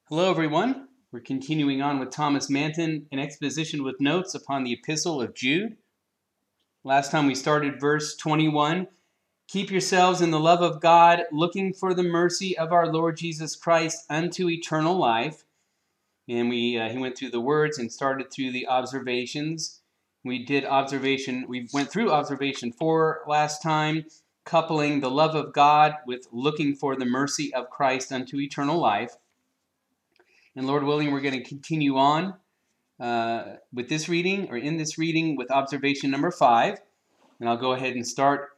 Hello, everyone. We're continuing on with Thomas Manton, an exposition with notes upon the Epistle of Jude. Last time we started verse 21. Keep yourselves in the love of God, looking for the mercy of our Lord Jesus Christ unto eternal life. And he went through the words and started through the observations. We went through observation 4 last time, coupling the love of God with looking for the mercy of Christ unto eternal life. And Lord willing, we're going to continue on with this reading, or in this reading, with observation number 5. And I'll go ahead and start.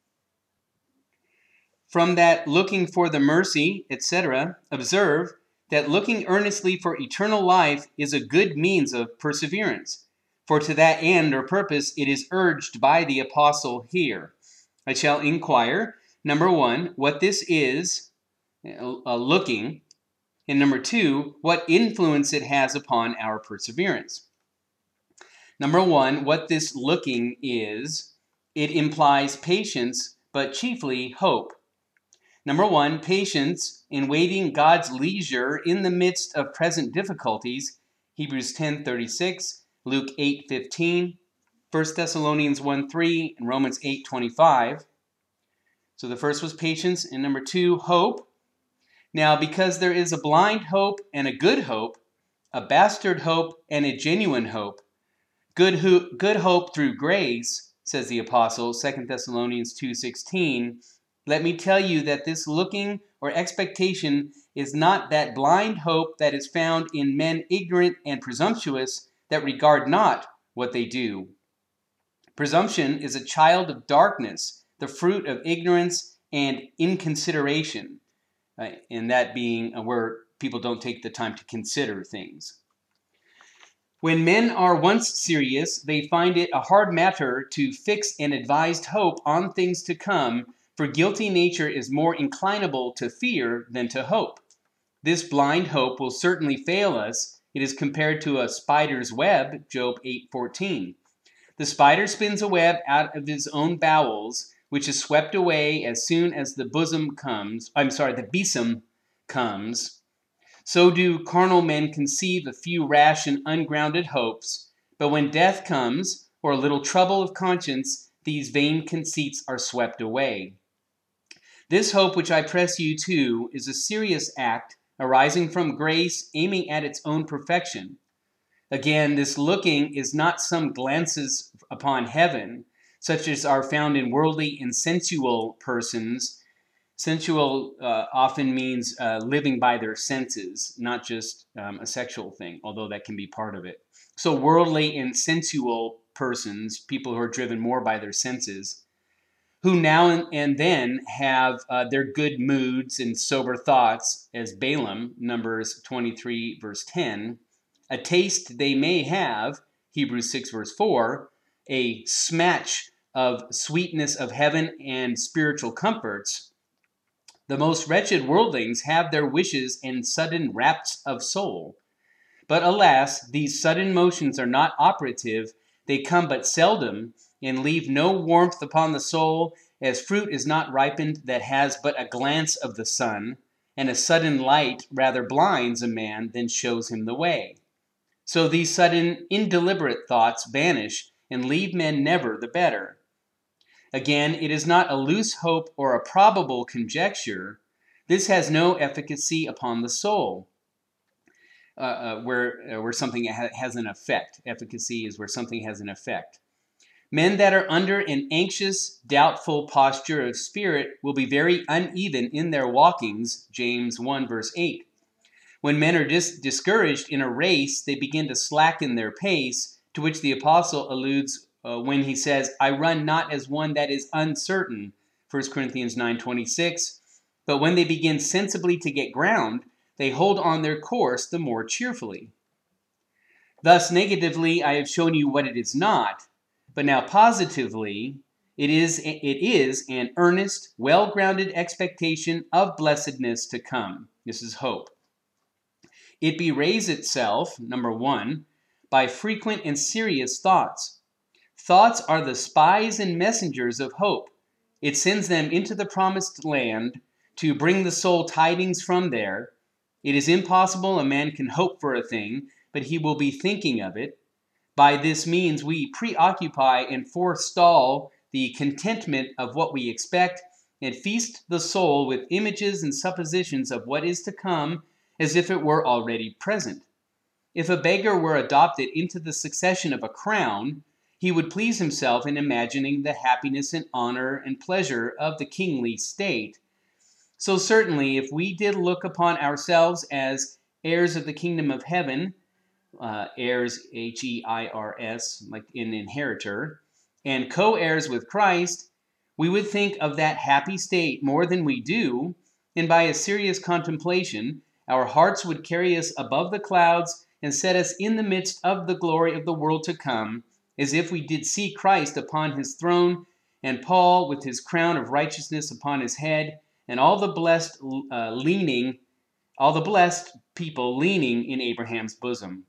From that looking for the mercy, etc., observe that looking earnestly for eternal life is a good means of perseverance. For to that end or purpose it is urged by the apostle here. I shall inquire, number 1, what this is, looking, and number 2, what influence it has upon our perseverance. Number 1, what this looking is, it implies patience, but chiefly hope. Number 1, patience in waiting God's leisure in the midst of present difficulties, Hebrews 10:36, Luke 8:15, 1 Thessalonians 1:3, and Romans 8:25. So the first was patience, and number 2, hope. Now, because there is a blind hope and a good hope, a bastard hope and a genuine hope, good hope through grace, says the apostle, 2 Thessalonians 2:16, let me tell you that this looking or expectation is not that blind hope that is found in men ignorant and presumptuous that regard not what they do. Presumption is a child of darkness, the fruit of ignorance and inconsideration. And that being where people don't take the time to consider things. When men are once serious, they find it a hard matter to fix an advised hope on things to come, for guilty nature is more inclinable to fear than to hope. This blind hope will certainly fail us. It is compared to a spider's web, Job 8:14. The spider spins a web out of his own bowels, which is swept away as soon as the besom comes. So do carnal men conceive a few rash and ungrounded hopes, but when death comes, or a little trouble of conscience, these vain conceits are swept away. This hope which I press you to is a serious act arising from grace, aiming at its own perfection. Again, this looking is not some glances upon heaven, such as are found in worldly and sensual persons. Sensual often means living by their senses, not just a sexual thing, although that can be part of it. So worldly and sensual persons, people who are driven more by their senses, who now and then have their good moods and sober thoughts, as Balaam, Numbers 23, verse 10, a taste they may have, Hebrews 6, verse 4, a smatch of sweetness of heaven and spiritual comforts. The most wretched worldlings have their wishes and sudden rapts of soul. But alas, these sudden motions are not operative, they come but seldom, and leave no warmth upon the soul, as fruit is not ripened that has but a glance of the sun, and a sudden light rather blinds a man than shows him the way. So these sudden, indeliberate thoughts vanish and leave men never the better. Again, it is not a loose hope or a probable conjecture. This has no efficacy upon the soul, where something has an effect. Efficacy is where something has an effect. Men that are under an anxious, doubtful posture of spirit will be very uneven in their walkings, James 1, verse 8. When men are discouraged in a race, they begin to slacken their pace, to which the apostle alludes when he says, I run not as one that is uncertain, 1 Corinthians 9:26. But when they begin sensibly to get ground, they hold on their course the more cheerfully. Thus, negatively, I have shown you what it is not, but now positively, it is an earnest, well-grounded expectation of blessedness to come. This is hope. It beways itself, number 1, by frequent and serious thoughts. Thoughts are the spies and messengers of hope. It sends them into the promised land to bring the soul tidings from there. It is impossible a man can hope for a thing, but he will be thinking of it. By this means we preoccupy and forestall the contentment of what we expect, and feast the soul with images and suppositions of what is to come, as if it were already present. If a beggar were adopted into the succession of a crown, he would please himself in imagining the happiness and honor and pleasure of the kingly state. So certainly, if we did look upon ourselves as heirs of the kingdom of heaven, heirs, H-E-I-R-S, like an inheritor, and co-heirs with Christ, we would think of that happy state more than we do, and by a serious contemplation, our hearts would carry us above the clouds and set us in the midst of the glory of the world to come, as if we did see Christ upon his throne, and Paul with his crown of righteousness upon his head, and all the blessed people leaning in Abraham's bosom.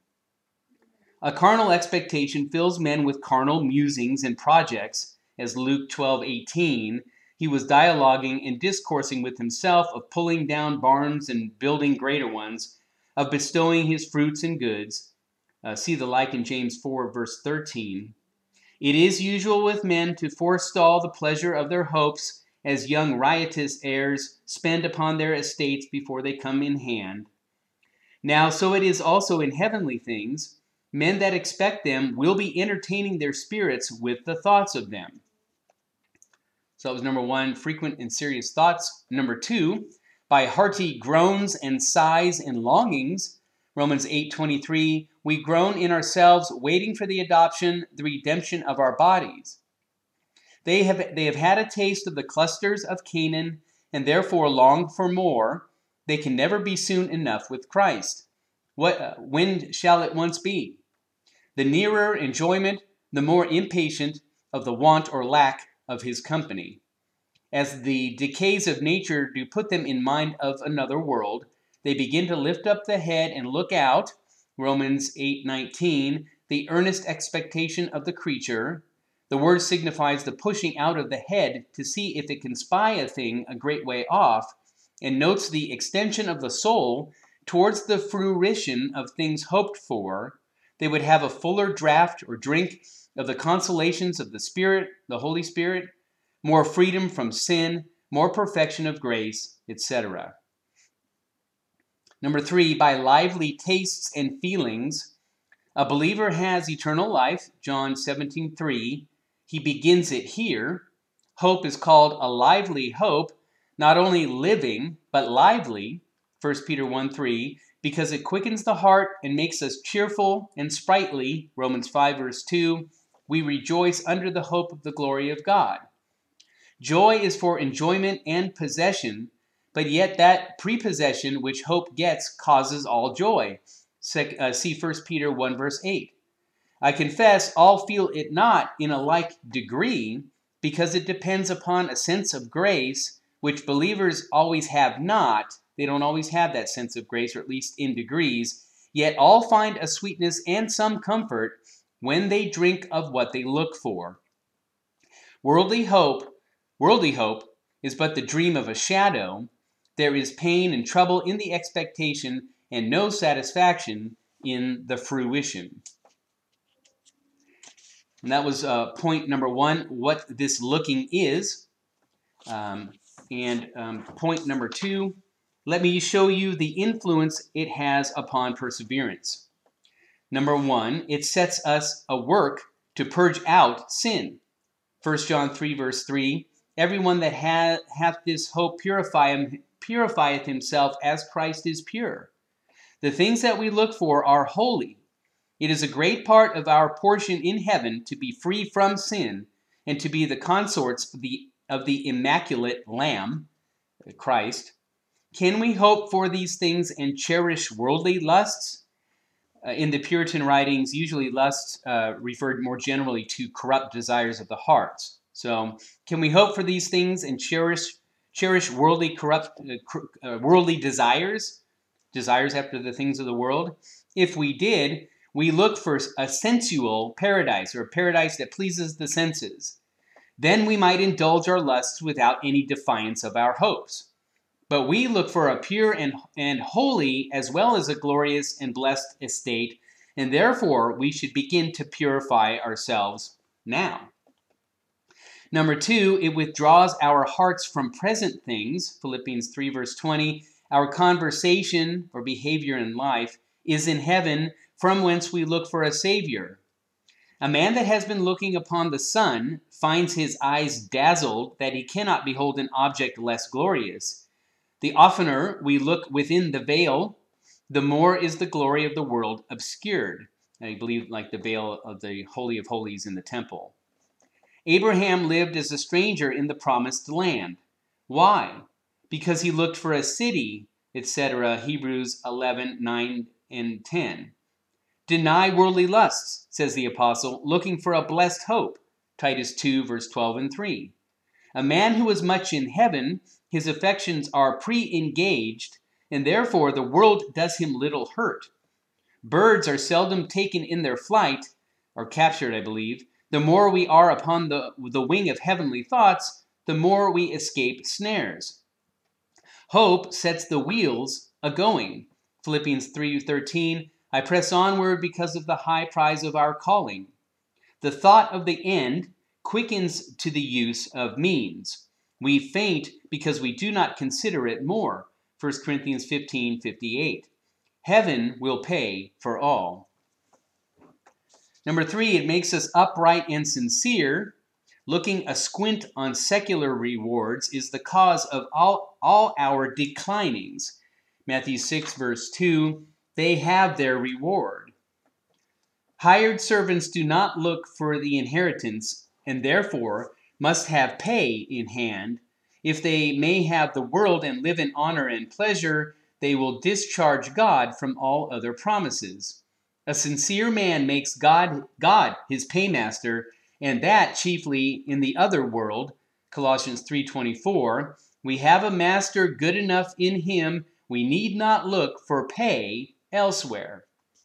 A carnal expectation fills men with carnal musings and projects, as Luke 12:18, he was dialoguing and discoursing with himself of pulling down barns and building greater ones, of bestowing his fruits and goods. See the like in James 4, verse 13. It is usual with men to forestall the pleasure of their hopes, as young riotous heirs spend upon their estates before they come in hand. Now so it is also in heavenly things. Men that expect them will be entertaining their spirits with the thoughts of them. So that was number 1, frequent and serious thoughts. Number 2, by hearty groans and sighs and longings. Romans 8:23, we groan in ourselves, waiting for the adoption, the redemption of our bodies. They have had a taste of the clusters of Canaan, and therefore long for more. They can never be soon enough with Christ. When shall it once be? The nearer enjoyment, the more impatient of the want or lack of his company. As the decays of nature do put them in mind of another world, they begin to lift up the head and look out, Romans 8:19, the earnest expectation of the creature. The word signifies the pushing out of the head to see if it can spy a thing a great way off, and notes the extension of the soul towards the fruition of things hoped for. They would have a fuller draught or drink of the consolations of the Spirit, the Holy Spirit, more freedom from sin, more perfection of grace, etc. Number 3, by lively tastes and feelings, a believer has eternal life, John 17:3. He begins it here. Hope is called a lively hope, not only living, but lively, 1 Peter 1:3, because it quickens the heart and makes us cheerful and sprightly, Romans 5, verse 2. We rejoice under the hope of the glory of God. Joy is for enjoyment and possession, but yet that prepossession which hope gets causes all joy. See 1 Peter 1, verse 8. I confess all feel it not in a like degree, because it depends upon a sense of grace, which believers always have not. They don't always have that sense of grace, or at least in degrees, yet all find a sweetness and some comfort when they drink of what they look for. Worldly hope is but the dream of a shadow. There is pain and trouble in the expectation, and no satisfaction in the fruition. And that was point number 1, what this looking is. Point number 2, let me show you the influence it has upon perseverance. Number 1, it sets us a work to purge out sin. 1 John 3, verse 3, everyone that hath this hope purifieth himself as Christ is pure. The things that we look for are holy. It is a great part of our portion in heaven to be free from sin and to be the consorts of the immaculate Lamb, Christ. Can we hope for these things and cherish worldly lusts? In the Puritan writings, usually lusts referred more generally to corrupt desires of the hearts. So, can we hope for these things and cherish worldly desires after the things of the world? If we did, we look for a sensual paradise, or a paradise that pleases the senses. Then we might indulge our lusts without any defiance of our hopes. But we look for a pure and holy as well as a glorious and blessed estate, and therefore we should begin to purify ourselves now. Number 2, it withdraws our hearts from present things. Philippians 3 verse 20, our conversation or behavior in life is in heaven, from whence we look for a Savior. A man that has been looking upon the sun finds his eyes dazzled that he cannot behold an object less glorious. The oftener we look within the veil, the more is the glory of the world obscured. I believe like the veil of the Holy of Holies in the temple. Abraham lived as a stranger in the promised land. Why? Because he looked for a city, etc. Hebrews 11, 9, and 10. Deny worldly lusts, says the apostle, looking for a blessed hope. Titus 2, verse 12 and 3. A man who is much in heaven, his affections are pre-engaged, and therefore the world does him little hurt. Birds are seldom taken in their flight, or captured, I believe. The more we are upon the wing of heavenly thoughts, the more we escape snares. Hope sets the wheels a-going. Philippians 3:13, I press onward because of the high prize of our calling. The thought of the end quickens to the use of means. We faint because we do not consider it more. 1 Corinthians 15:58. Heaven will pay for all. Number 3, it makes us upright and sincere. Looking asquint on secular rewards is the cause of all our declinings. Matthew 6, verse 2, they have their reward. Hired servants do not look for the inheritance, and therefore must have pay in hand. If they may have the world and live in honor and pleasure, they will discharge God from all other promises. A sincere man makes God his paymaster, and that chiefly in the other world. Colossians 3:24, we have a master good enough in him, we need not look for pay elsewhere.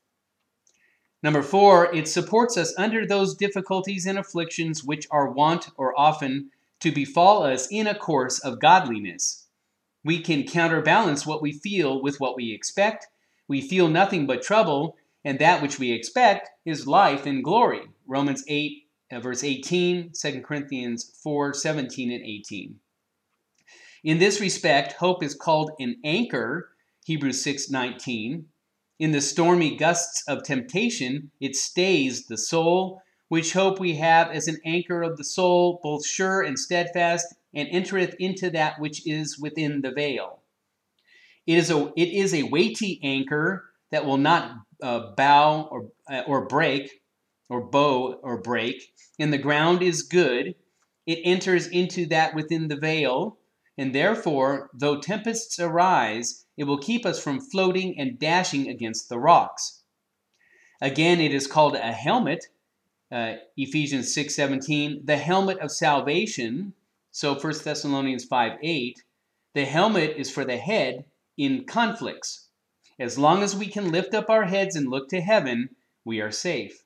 Number 4, it supports us under those difficulties and afflictions which are wont or often to befall us in a course of godliness. We can counterbalance what we feel with what we expect. We feel nothing but trouble, and that which we expect is life and glory. Romans 8, verse 18, 2 Corinthians 4, 17 and 18. In this respect, hope is called an anchor, Hebrews 6:19. In the stormy gusts of temptation, it stays the soul, which hope we have as an anchor of the soul, both sure and steadfast, and entereth into that which is within the veil. It is a weighty anchor that will not bow or break, or bow or break, and the ground is good. It enters into that within the veil, and therefore, though tempests arise, it will keep us from floating and dashing against the rocks. Again, it is called a helmet, Ephesians 6:17, the helmet of salvation. So 1 Thessalonians 5:8, the helmet is for the head in conflicts. As long as we can lift up our heads and look to heaven, we are safe.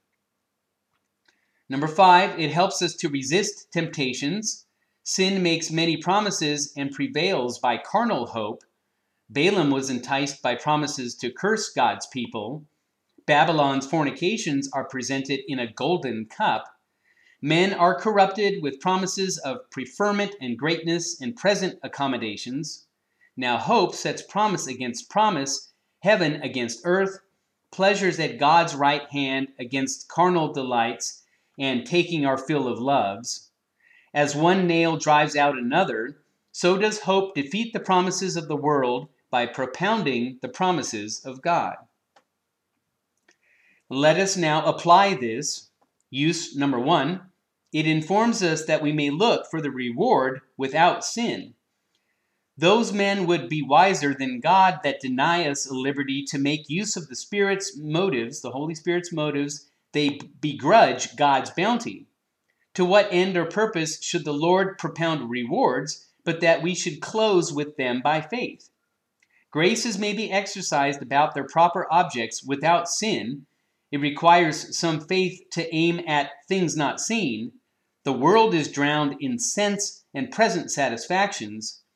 Number 5, it helps us to resist temptations. Sin makes many promises and prevails by carnal hope. Balaam was enticed by promises to curse God's people. Babylon's fornications are presented in a golden cup. Men are corrupted with promises of preferment and greatness and present accommodations. Now hope sets promise against promise, heaven against earth, pleasures at God's right hand against carnal delights, and taking our fill of loves. As one nail drives out another, so does hope defeat the promises of the world by propounding the promises of God. Let us now apply this. Use number 1, it informs us that we may look for the reward without sin. Those men would be wiser than God that deny us a liberty to make use of the Spirit's motives, the Holy Spirit's motives. They begrudge God's bounty. To what end or purpose should the Lord propound rewards, but that we should close with them by faith? Graces may be exercised about their proper objects without sin. It requires some faith to aim at things not seen. The world is drowned in sense and present satisfactions.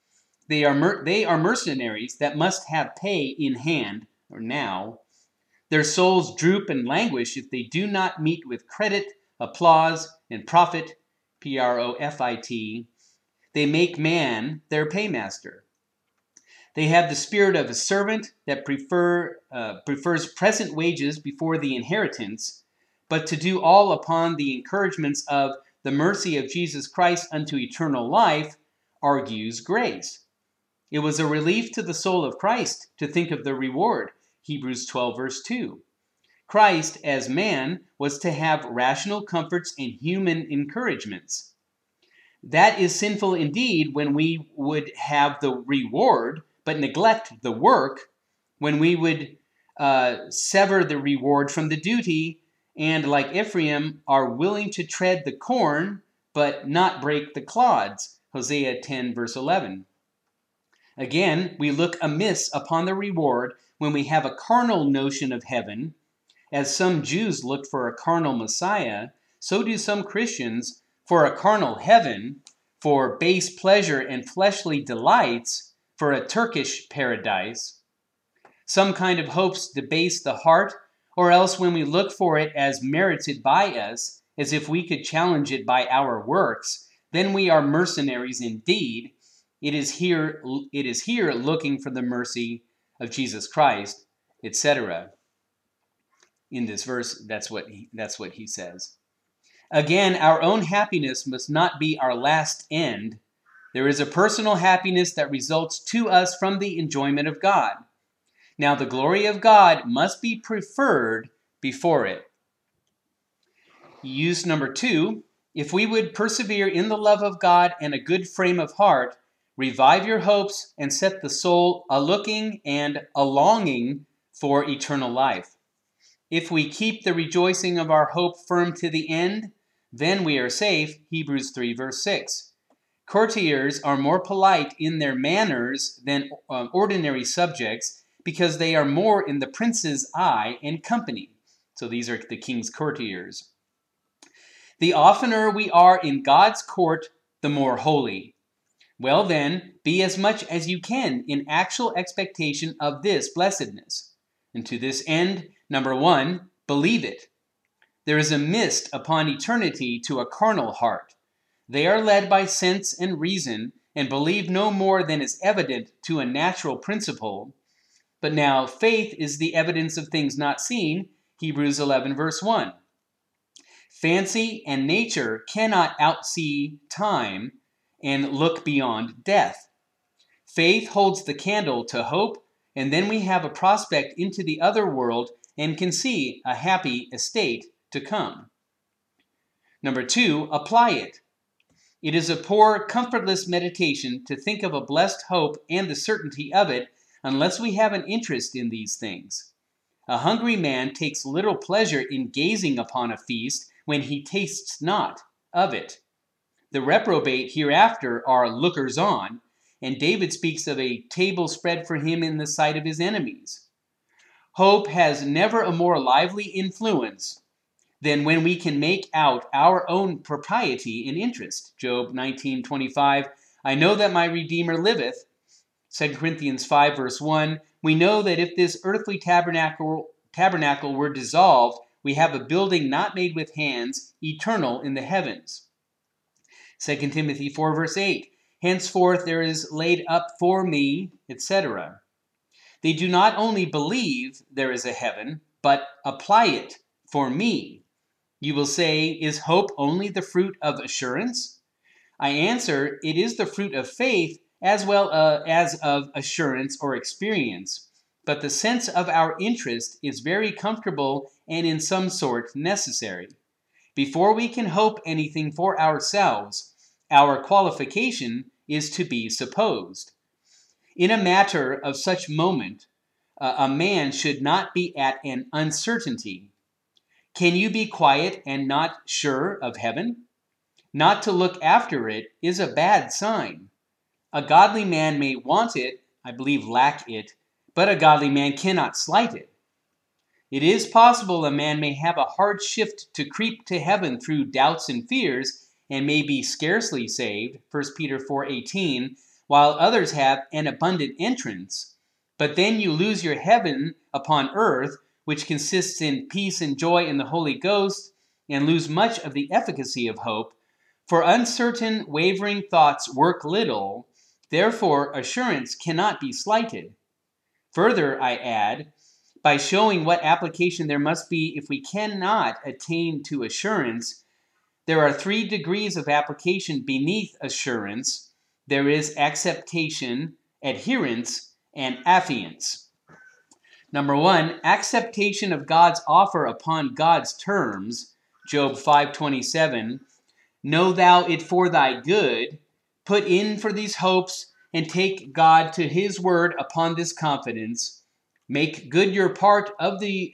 They are mercenaries that must have pay in hand, or now. Their souls droop and languish if they do not meet with credit, applause, and profit, P-R-O-F-I-T. They make man their paymaster. They have the spirit of a servant that prefers present wages before the inheritance, but to do all upon the encouragements of the mercy of Jesus Christ unto eternal life argues grace. It was a relief to the soul of Christ to think of the reward, Hebrews 12, verse 2. Christ, as man, was to have rational comforts and human encouragements. That is sinful indeed when we would have the reward, but neglect the work, when we would sever the reward from the duty, and like Ephraim, are willing to tread the corn, but not break the clods, Hosea 10, verse 11. Again, we look amiss upon the reward when we have a carnal notion of heaven. As some Jews looked for a carnal Messiah, so do some Christians for a carnal heaven, for base pleasure and fleshly delights, for a Turkish paradise. Some kind of hopes debase the heart, or else when we look for it as merited by us, as if we could challenge it by our works, then we are mercenaries indeed. It is here looking for the mercy of Jesus Christ, etc. In this verse, that's what he says. Again, our own happiness must not be our last end. There is a personal happiness that results to us from the enjoyment of God. Now, the glory of God must be preferred before it. Use number 2. If we would persevere in the love of God and a good frame of heart, revive your hopes and set the soul a-looking and a-longing for eternal life. If we keep the rejoicing of our hope firm to the end, then we are safe, Hebrews 3, verse 6. Courtiers are more polite in their manners than ordinary subjects because they are more in the prince's eye and company. So these are the king's courtiers. The oftener we are in God's court, the more holy. Well then, be as much as you can in actual expectation of this blessedness. And to this end, number 1, believe it. There is a mist upon eternity to a carnal heart. They are led by sense and reason, and believe no more than is evident to a natural principle. But now faith is the evidence of things not seen, Hebrews 11, verse 1. Fancy and nature cannot outsee time and look beyond death. Faith holds the candle to hope, and then we have a prospect into the other world and can see a happy estate to come. Number 2, apply it. It is a poor, comfortless meditation to think of a blessed hope and the certainty of it unless we have an interest in these things. A hungry man takes little pleasure in gazing upon a feast when he tastes not of it. The reprobate hereafter are lookers-on, and David speaks of a table spread for him in the sight of his enemies. Hope has never a more lively influence than when we can make out our own propriety and interest. Job 19:25, I know that my Redeemer liveth. 2 Corinthians 5, verse 1, we know that if this earthly tabernacle were dissolved, we have a building not made with hands, eternal in the heavens. 2 Timothy 4, verse 8, henceforth there is laid up for me, etc. They do not only believe there is a heaven, but apply it for me. You will say, is hope only the fruit of assurance? I answer, it is the fruit of faith as well as of assurance or experience. But the sense of our interest is very comfortable and in some sort necessary. Before we can hope anything for ourselves, our qualification is to be supposed. In a matter of such moment, a man should not be at an uncertainty. Can you be quiet and not sure of heaven? Not to look after it is a bad sign. A godly man may want it, I believe lack it, but a godly man cannot slight it. It is possible a man may have a hard shift to creep to heaven through doubts and fears, and may be scarcely saved, 1 Peter 4:18, while others have an abundant entrance. But then you lose your heaven upon earth, which consists in peace and joy in the Holy Ghost, and lose much of the efficacy of hope. For uncertain, wavering thoughts work little, therefore assurance cannot be slighted. Further, I add, by showing what application there must be if we cannot attain to assurance, there are 3 degrees of application beneath assurance. There is acceptation, adherence, and affiance. Number 1, acceptation of God's offer upon God's terms. Job 5:27, know thou it for thy good, put in for these hopes, and take God to his word upon this confidence. Make good your part of the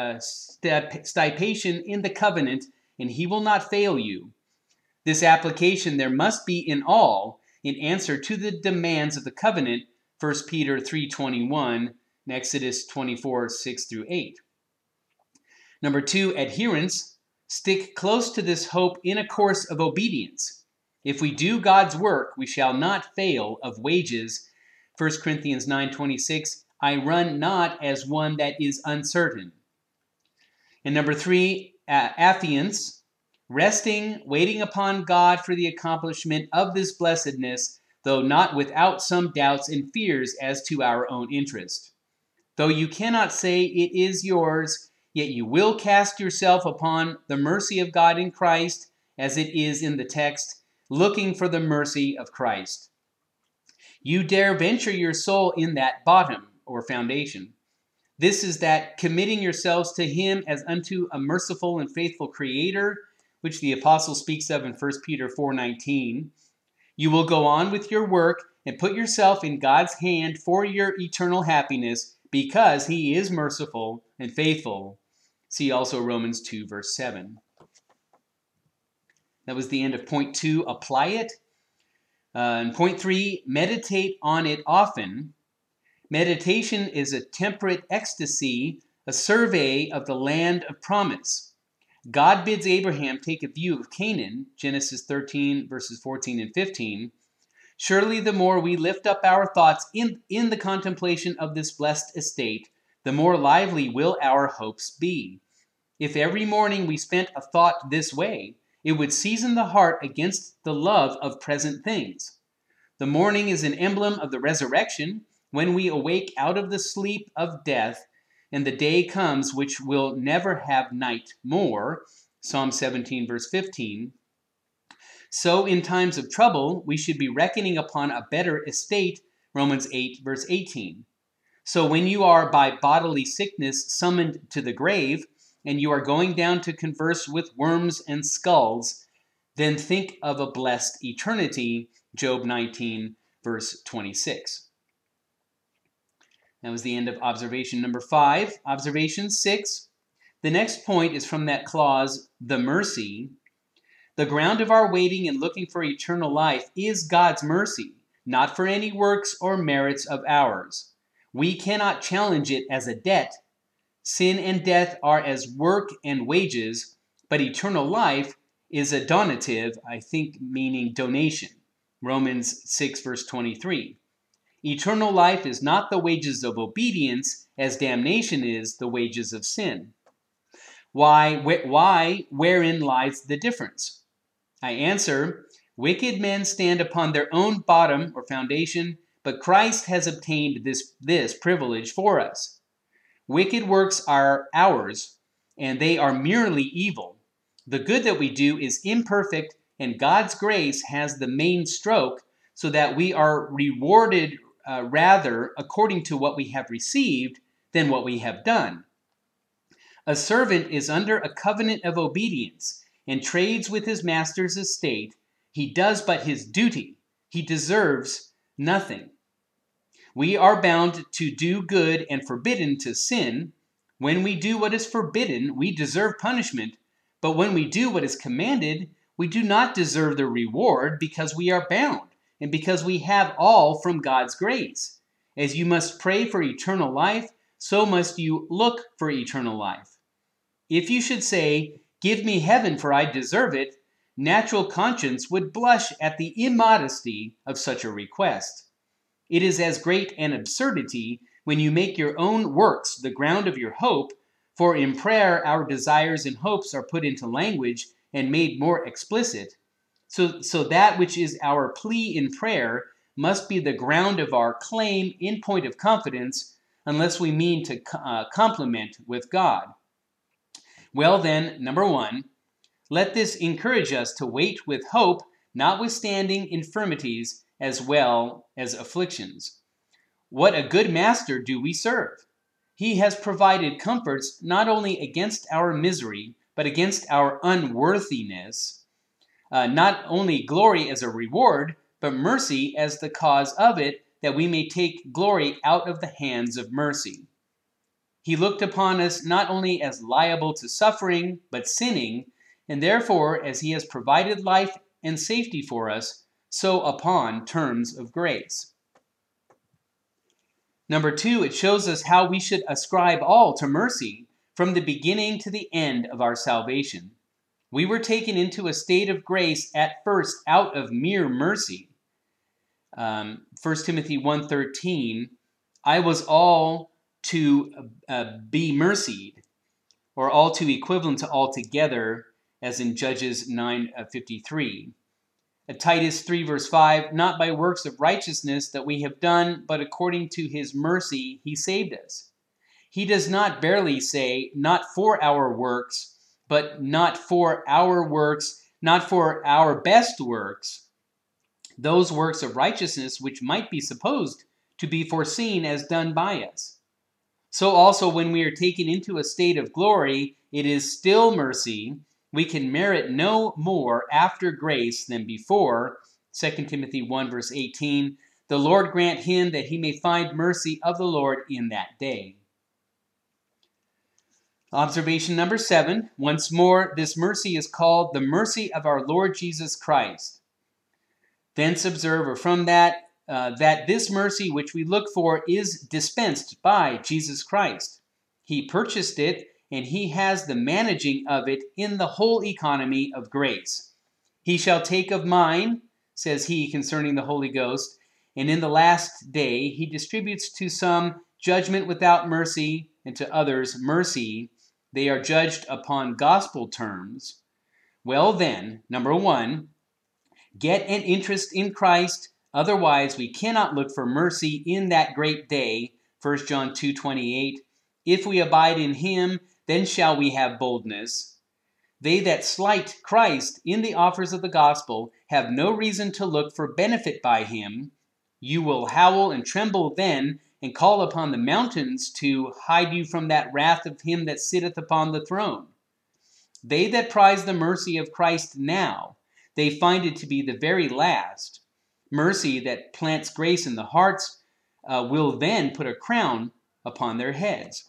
stipation in the covenant, and he will not fail you. This application there must be in all, in answer to the demands of the covenant, 1 Peter 3:21, and Exodus 24:6-8. Number 2, adherence. Stick close to this hope in a course of obedience. If we do God's work, we shall not fail of wages. 1 Corinthians 9:26, I run not as one that is uncertain. And number 3, affiance. Resting, waiting upon God for the accomplishment of this blessedness, though not without some doubts and fears as to our own interest. Though you cannot say it is yours, yet you will cast yourself upon the mercy of God in Christ, as it is in the text, looking for the mercy of Christ. You dare venture your soul in that bottom or foundation. This is that committing yourselves to him as unto a merciful and faithful Creator, which the apostle speaks of in 1 Peter 4:19. You will go on with your work and put yourself in God's hand for your eternal happiness, because he is merciful and faithful. See also Romans 2, verse 7. That was the end of point 2, apply it. And point 3, meditate on it often. Meditation is a temperate ecstasy, a survey of the land of promise. God bids Abraham take a view of Canaan, Genesis 13, verses 14 and 15. Surely the more we lift up our thoughts in the contemplation of this blessed estate, the more lively will our hopes be. If every morning we spent a thought this way, it would season the heart against the love of present things. The morning is an emblem of the resurrection, when we awake out of the sleep of death, and the day comes which will never have night more. Psalm 17, verse 15. So in times of trouble, we should be reckoning upon a better estate. Romans 8, verse 18. So when you are by bodily sickness summoned to the grave, and you are going down to converse with worms and skulls, then think of a blessed eternity. Job 19, verse 26. That was the end of observation number 5. Observation 6. The next point is from that clause, the mercy. The ground of our waiting and looking for eternal life is God's mercy, not for any works or merits of ours. We cannot challenge it as a debt. Sin and death are as work and wages, but eternal life is a donative, I think meaning donation. Romans 6, verse 23. Eternal life is not the wages of obedience, as damnation is the wages of sin. Why? Wherein lies the difference? I answer, wicked men stand upon their own bottom or foundation, but Christ has obtained this privilege for us. Wicked works are ours, and they are merely evil. The good that we do is imperfect, and God's grace has the main stroke, so that we are rewarded rather according to what we have received than what we have done. A servant is under a covenant of obedience and trades with his master's estate. He does but his duty. He deserves nothing. We are bound to do good and forbidden to sin. When we do what is forbidden, we deserve punishment. But when we do what is commanded, we do not deserve the reward, because we are bound and because we have all from God's grace. As you must pray for eternal life, so must you look for eternal life. If you should say, give me heaven for I deserve it, natural conscience would blush at the immodesty of such a request. It is as great an absurdity when you make your own works the ground of your hope, for in prayer our desires and hopes are put into language and made more explicit. So that which is our plea in prayer must be the ground of our claim in point of confidence, unless we mean to compliment with God. Well then, number one, let this encourage us to wait with hope, notwithstanding infirmities as well as afflictions. What a good master do we serve! He has provided comforts not only against our misery, but against our unworthiness. Not only glory as a reward, but mercy as the cause of it, that we may take glory out of the hands of mercy. He looked upon us not only as liable to suffering, but sinning, and therefore, as he has provided life and safety for us, so upon terms of grace. Number two, it shows us how we should ascribe all to mercy from the beginning to the end of our salvation. We were taken into a state of grace at first out of mere mercy. 1 Timothy 1:13, I was all to be mercied, or all too equivalent to altogether, as in Judges 9:53. Titus 3 verse 5, not by works of righteousness that we have done, but according to his mercy he saved us. He does not barely say, not for our works, but not for our works, not for our best works, those works of righteousness which might be supposed to be foreseen as done by us. So also when we are taken into a state of glory, it is still mercy. We can merit no more after grace than before. 2 Timothy 1 verse 18, the Lord grant him that he may find mercy of the Lord in that day. Observation number 7, once more, this mercy is called the mercy of our Lord Jesus Christ. Thence observe, or from that this mercy which we look for is dispensed by Jesus Christ. He purchased it, and he has the managing of it in the whole economy of grace. He shall take of mine, says he concerning the Holy Ghost, and in the last day he distributes to some judgment without mercy, and to others mercy. They are judged upon gospel terms. Well then, number 1, get an interest in Christ, otherwise we cannot look for mercy in that great day. 1 John 2:28. If we abide in him, then shall we have boldness. They that slight Christ in the offers of the gospel have no reason to look for benefit by him. You will howl and tremble then, and call upon the mountains to hide you from that wrath of him that sitteth upon the throne. They that prize the mercy of Christ now, they find it to be the very last. Mercy that plants grace in the hearts will then put a crown upon their heads.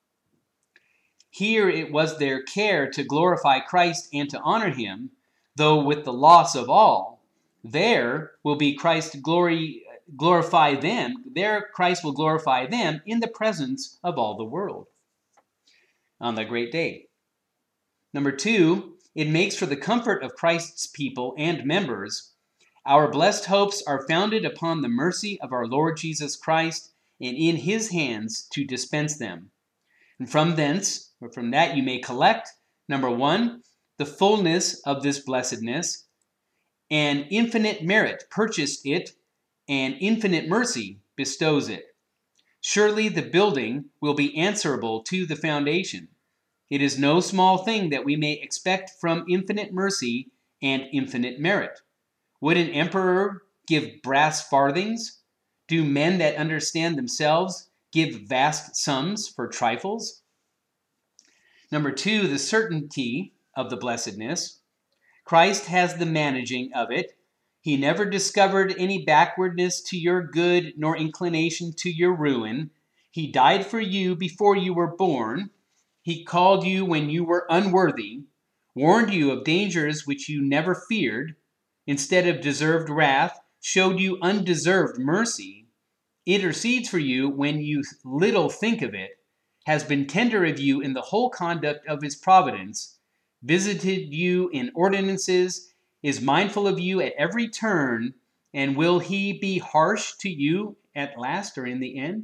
Here it was their care to glorify Christ and to honor him, though with the loss of all. There will be Christ glorify them. There Christ will glorify them in the presence of all the world on that great day. Number 2, it makes for the comfort of Christ's people and members. Our blessed hopes are founded upon the mercy of our Lord Jesus Christ, and in his hands to dispense them. And from thence, or from that, you may collect, number 1, the fullness of this blessedness, and infinite merit purchased it, and infinite mercy bestows it. Surely the building will be answerable to the foundation. It is no small thing that we may expect from infinite mercy and infinite merit. Would an emperor give brass farthings? Do men that understand themselves give vast sums for trifles? Number 2, the certainty of the blessedness. Christ has the managing of it. He never discovered any backwardness to your good, nor inclination to your ruin. He died for you before you were born. He called you when you were unworthy, warned you of dangers which you never feared, instead of deserved wrath, showed you undeserved mercy, intercedes for you when you little think of it, has been tender of you in the whole conduct of his providence, visited you in ordinances, is mindful of you at every turn, and will he be harsh to you at last or in the end.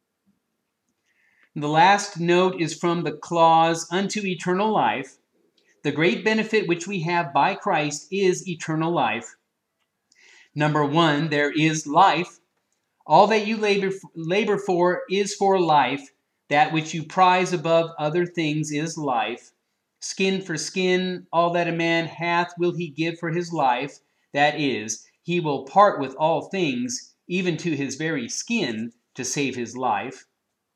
The last note is from the clause, unto eternal life. The great benefit which we have by Christ is eternal life. Number one, there is life. All that you labor for is for life. That which you prize above other things is life. Skin for skin, all that a man hath will he give for his life. That is, he will part with all things, even to his very skin, to save his life.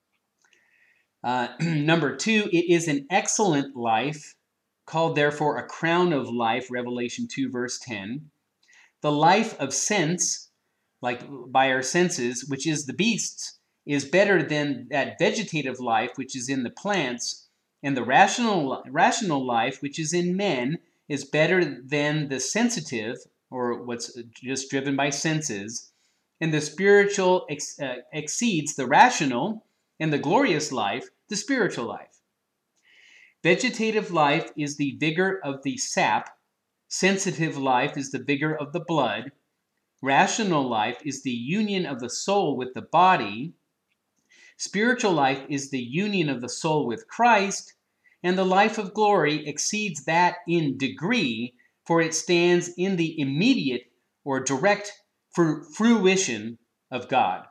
Number two, it is an excellent life, called therefore a crown of life, Revelation 2, verse 10. The life of sense, like by our senses, which is the beasts, is better than that vegetative life which is in the plants, and the rational life which is in men is better than the sensitive, or what's just driven by senses, and the spiritual exceeds the rational, and the glorious life, the spiritual life. Vegetative life is the vigor of the sap. Sensitive life is the vigor of the blood. Rational life is the union of the soul with the body. Spiritual life is the union of the soul with Christ. And the life of glory exceeds that in degree, for it stands in the immediate or direct fruition of God.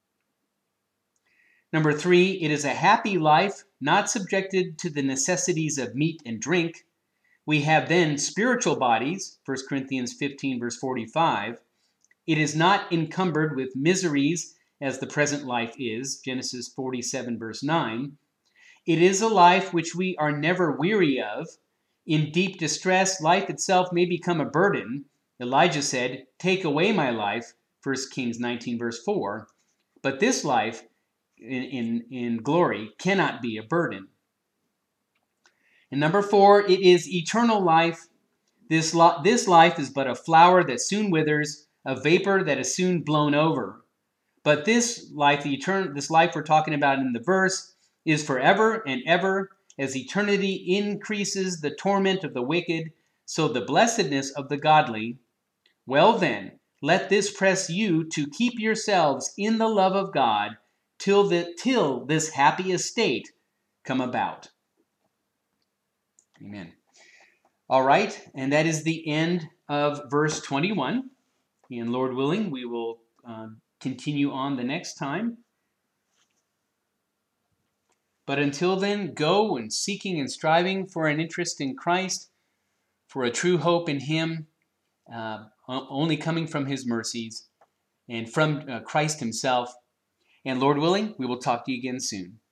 Number three, it is a happy life, not subjected to the necessities of meat and drink. We have then spiritual bodies, 1 Corinthians 15, verse 45. It is not encumbered with miseries as the present life is, Genesis 47, verse 9. It is a life which we are never weary of. In deep distress, life itself may become a burden. Elijah said, "Take away my life," 1 Kings 19, verse 4. But this life in glory cannot be a burden. And number four, it is eternal life. This life is but a flower that soon withers, a vapor that is soon blown over. But this life, this life we're talking about in the verse, is forever and ever. As eternity increases the torment of the wicked, so the blessedness of the godly. Well then, let this press you to keep yourselves in the love of God till this happy estate come about. Amen. All right, and that is the end of verse 21. And Lord willing, we will continue on the next time. But until then, go and seeking and striving for an interest in Christ, for a true hope in Him, only coming from His mercies and from Christ Himself. And Lord willing, we will talk to you again soon.